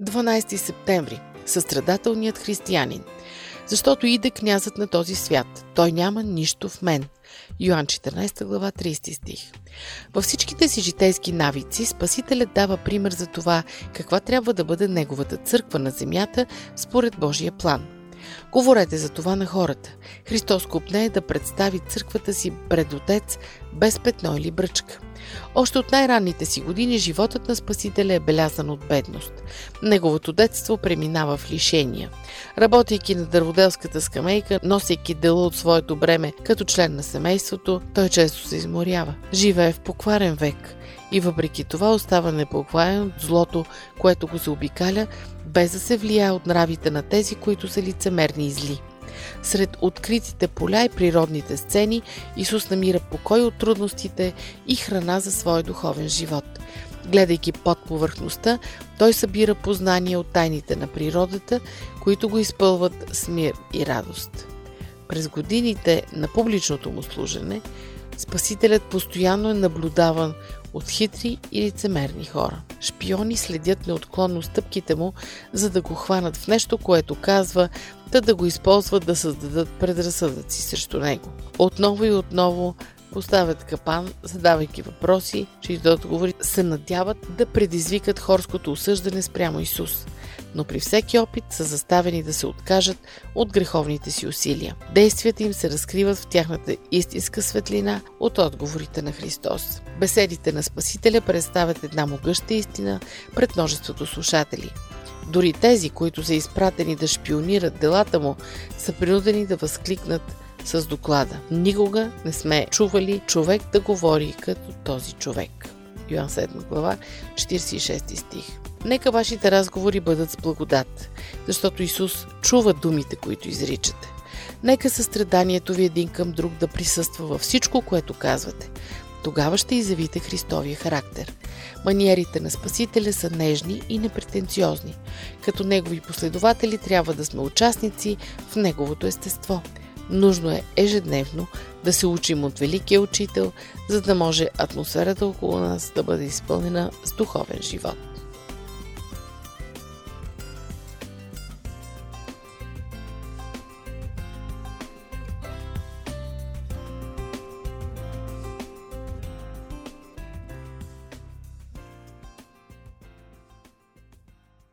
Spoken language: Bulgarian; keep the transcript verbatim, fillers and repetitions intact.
дванадесети септември. Състрадателният християнин. Защото иде князът на този свят. Той няма нищо в мен. Йоан четиринадесета глава, тридесети стих. Във всичките си житейски навици Спасителят дава пример за това каква трябва да бъде неговата църква на земята според Божия план. Говорете за това на хората. Христос копнее да представи църквата си пред Отец без петно или бръчка. Още от най-ранните си години животът на Спасителя е белязан от бедност. Неговото детство преминава в лишения. Работейки на дърводелската скамейка, носейки дела от своето бреме като член на семейството, той често се изморява. Живее в покварен век и въпреки това остава непокварен от злото, което го заобикаля, без да се влияе от нравите на тези, които са лицемерни и зли. Сред откритите поля и природните сцени Исус намира покой от трудностите и храна за своя духовен живот. Гледайки под повърхността, той събира познания от тайните на природата, които го изпълват с мир и радост. През годините на публичното му служене, Спасителят постоянно е наблюдаван от хитри и лицемерни хора. Шпиони следят неотклонно стъпките му, за да го хванат в нещо, което казва, та да го използват да създадат предразсъдъци срещу него. Отново и отново поставят капан, задавайки въпроси, чиито отговори се надяват да предизвикат хорското осъждане спрямо Исус. Но при всеки опит са заставени да се откажат от греховните си усилия. Действията им се разкриват в тяхната истинска светлина от отговорите на Христос. Беседите на Спасителя представят една могъща истина пред множеството слушатели. Дори тези, които са изпратени да шпионират делата му, са принудени да възкликнат с доклада: никога не сме чували човек да говори като този човек. Йоан седма глава, четиридесет и шести стих. Нека вашите разговори бъдат с благодат, защото Исус чува думите, които изричате. Нека състраданието ви един към друг да присъства във всичко, което казвате. Тогава ще изявите Христовия характер. Маниерите на Спасителя са нежни и непретенциозни. Като негови последователи трябва да сме участници в неговото естество. Нужно е ежедневно да се учим от великия учител, за да може атмосферата около нас да бъде изпълнена с духовен живот.